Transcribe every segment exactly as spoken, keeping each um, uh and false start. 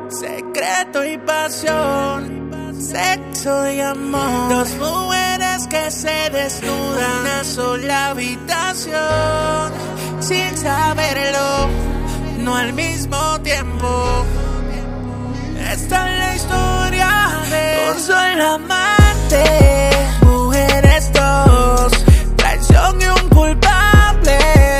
Secreto y pasión, sexo y amor. Dos mujeres que se desnudan en una sola habitación, sin saberlo, no al mismo tiempo. Esta es la historia de un solo amante, mujeres dos, traición y un culpable.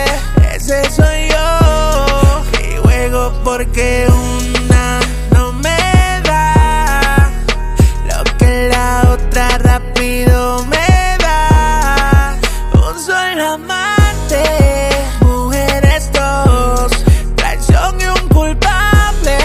Ese soy yo, y juego porque una no me da lo que la otra rápido me da. Un solo amante, mujeres dos, traición y un culpable.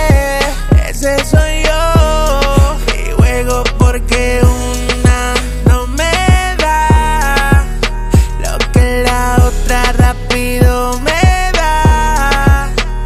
Ese soy yo, y juego porque una no me da lo que la otra rápido me da.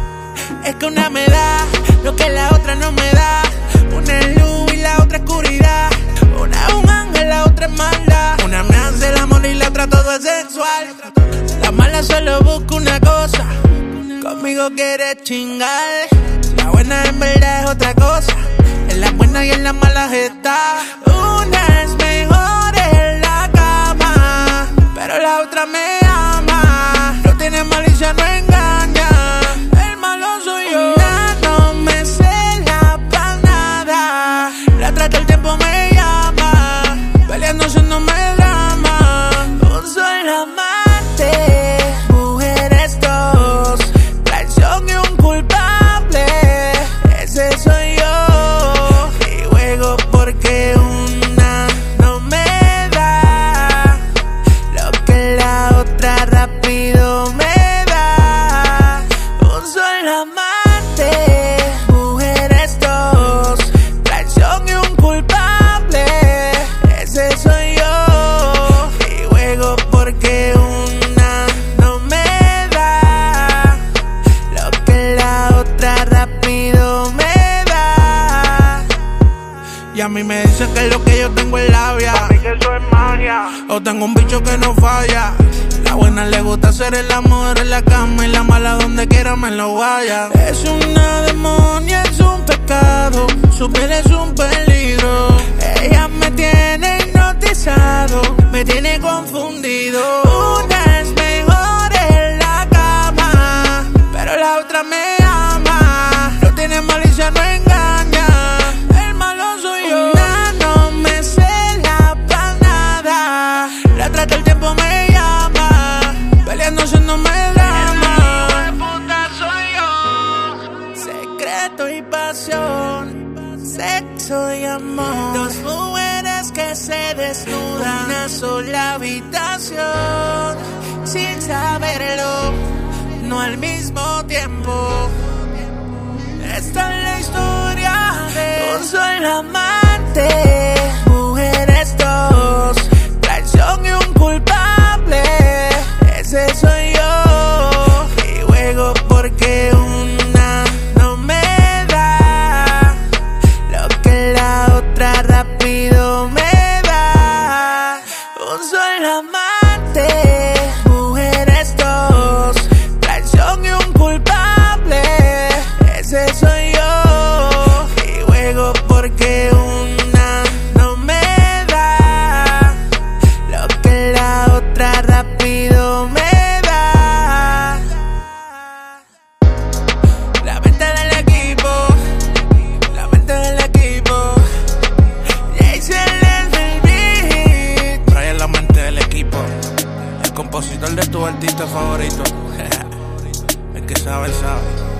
Es que una me da lo que la otra no me da. Una es luz y la otra oscuridad. Una es un ángel, la otra es mala. Una me hace el amor y la otra todo es sexual. La mala solo busca una cosa, conmigo quiere chingar. La buena en verdad es otra cosa, en las buenas y en las malas está. Una es mejor en la cama, pero la otra me ama. No tiene malicia, no engaña, el malo soy yo. Una no me cela pa' nada, la trata el tiempo me llama, peleando no me drama. Un solo amante, mujeres dos, traición y un culpable. Ese soy yo, y juego porque una no me da lo que la otra rápido me da. Un solo amante, mujeres dos, traición y un culpable. Ese soy yo, y juego porque una no me da lo que la otra rápido me da. Y a mí me dicen que lo que yo tengo es labia, Pa' mí que eso es magia. o tengo un bicho que no falla. La buena le gusta hacer el amor en la cama, y la mala donde quiera me lo vaya. Es una demonia, es un pecado, su piel es un peligro. Ella me tiene hipnotizado, me tiene confundido. Una es mejor en la cama, pero la otra me ama. No tiene malicia, no engaña, el malo soy yo. Una no me cela pa' nada, la trata el tiempo me llama, peleando no me drama. El puta soy yo. Secreto y pasión, sexo y amor. Dos mujeres que se desnudan en una sola habitación, sin saberlo, no al mismo tiempo. Esta es la historia de un solo amante, mujeres dos, traición y un culpable. Ese soy yo, y juego porque una no me da lo que la otra rápido me da. Un solo amante, mujeres dos, traición y un culpable. Ese soy yo, y juego porque una no me da lo que la otra rápido me da. La mente del equipo, la mente del equipo. Jason en el beat. Trae la mente del equipo, el compositor de tu artista favorito. El que sabe, sabe.